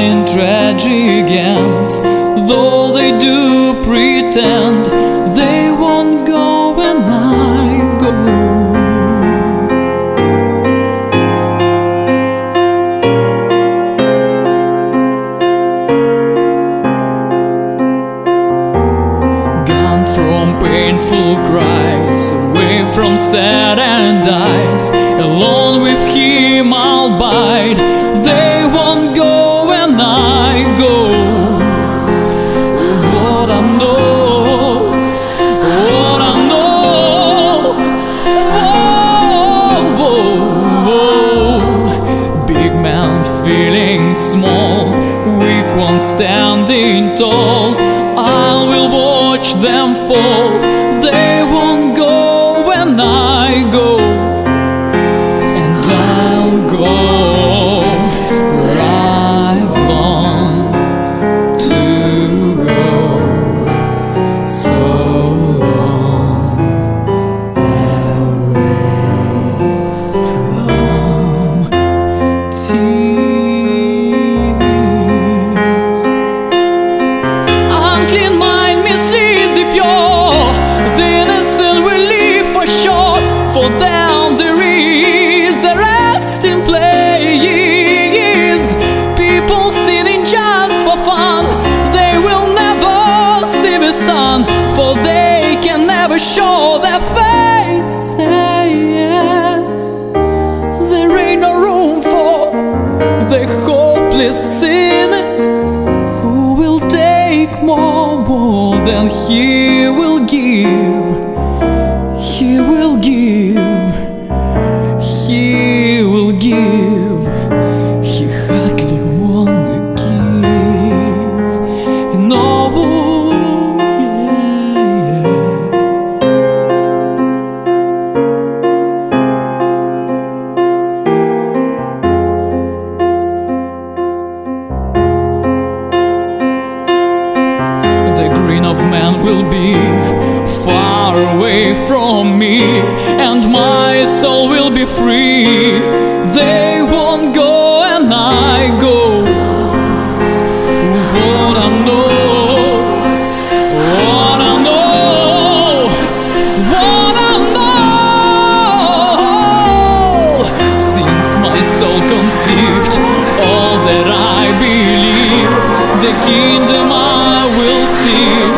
in tragic ends. Though they do pretend, they won't go when I go. Gone from painful cries, away from sad and eyes, alone with him I'll bide. They won't go when I go. What I know, what I know. Oh, oh, oh. Big man feeling small, weak one standing tall. I will watch them fall. They won't go when I go, and I'll go where I've longed to go so long away from tears. Unclean mind mislead the pure, the innocent will leave for sure. For them there is a resting place. People sinning just for fun, they will never see the sun, for they can never show their faces. There ain't no room for the hopeless sinner, who will take more than he will give. He will give, he will give. He hardly wanna give. No, yeah. The green of man will be far away from me, and my soul will be free. They won't go and I go. What I know, what I know, what I know. Since my soul conceived all that I believe, the kingdom I will see.